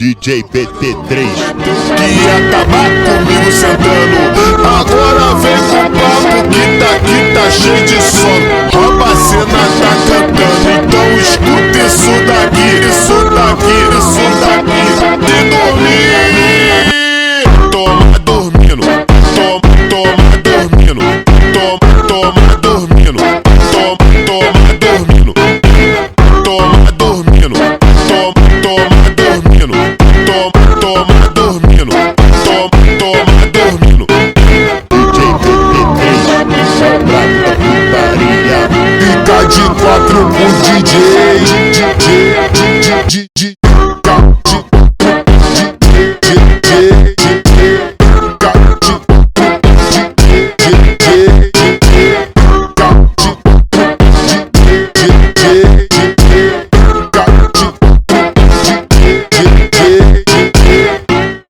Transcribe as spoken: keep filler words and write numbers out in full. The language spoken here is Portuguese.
D J B T três. Que ia acabar comigo sentando, agora vem com papo que tá aqui, tá cheio de sono. Rabacena tá cantando, então escuta isso daqui, isso daqui, isso daqui.